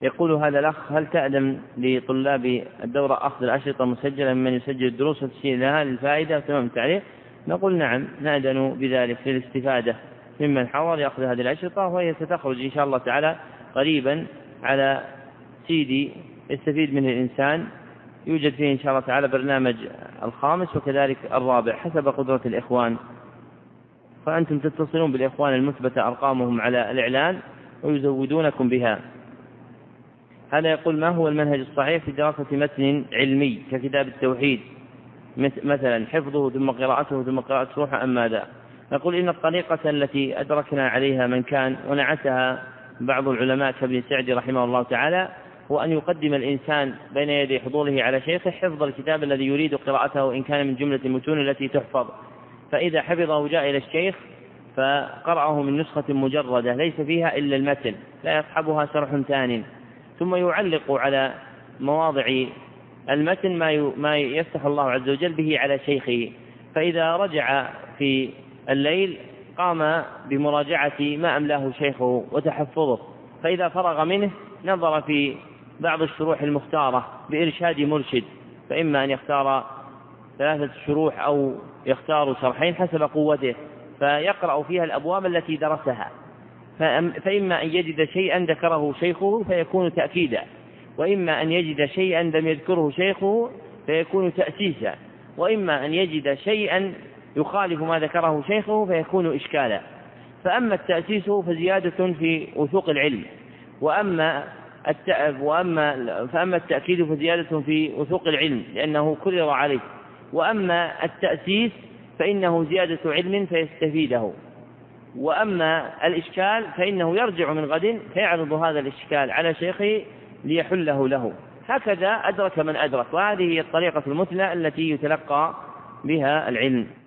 يقول هذا الأخ: هل تأذن لطلاب الدورة أخذ الأشرطة مسجلة ممن يسجل الدروس وتسجيل لها للفائدة تمام التعليق؟ نقول نعم، نأذن بذلك للاستفادة ممن حضر يأخذ هذه الأشرطة، وهي ستخرج إن شاء الله تعالى قريبا على سيدي يستفيد منه الإنسان، يوجد فيه إن شاء الله تعالى برنامج الخامس وكذلك الرابع حسب قدرة الإخوان، فأنتم تتصلون بالإخوان المثبتة أرقامهم على الإعلان ويزودونكم بها. هذا يقول: ما هو المنهج الصحيح في دراسة متن علمي ككتاب التوحيد، مثلا حفظه ثم قراءته ثم قراءة شروحه أم ماذا؟ نقول إن الطريقة التي أدركنا عليها من كان ونعتها بعض العلماء كابن سعدي رحمه الله تعالى هو أن يقدم الإنسان بين يدي حضوره على شيخه حفظ الكتاب الذي يريد قراءته إن كان من جملة المتون التي تحفظ، فإذا حفظه جاء إلى الشيخ فقرأه من نسخة مجردة ليس فيها إلا المتن لا يصحبها شرح ثانٍ، ثم يعلق على مواضع المتن ما يفتح الله عز وجل به على شيخه، فإذا رجع في الليل قام بمراجعة ما أملاه شيخه وتحفظه، فإذا فرغ منه نظر في بعض الشروح المختارة بإرشاد مرشد، فإما أن يختار 3 شروح أو يختار شرحين حسب قوته، فيقرأ فيها الأبواب التي درسها، فإما أن يجد شيئا ذكره شيخه فيكون تأكيدا، وإما أن يجد شيئا لم يذكره شيخه فيكون تأسيسا، وإما أن يجد شيئا يخالف ما ذكره شيخه فيكون إشكالا. فأما التأسيس فزيادة في وثوق العلم، فأما التأكيد فزيادة في وثوق العلم لأنه كرر عليه، وأما التأسيس فإنه زيادة علم فيستفيده، وأما الإشكال فإنه يرجع من غد فيعرض هذا الإشكال على شيخه ليحله له. هكذا أدرك من أدرك، وهذه هي الطريقة المثلى التي يتلقى بها العلم.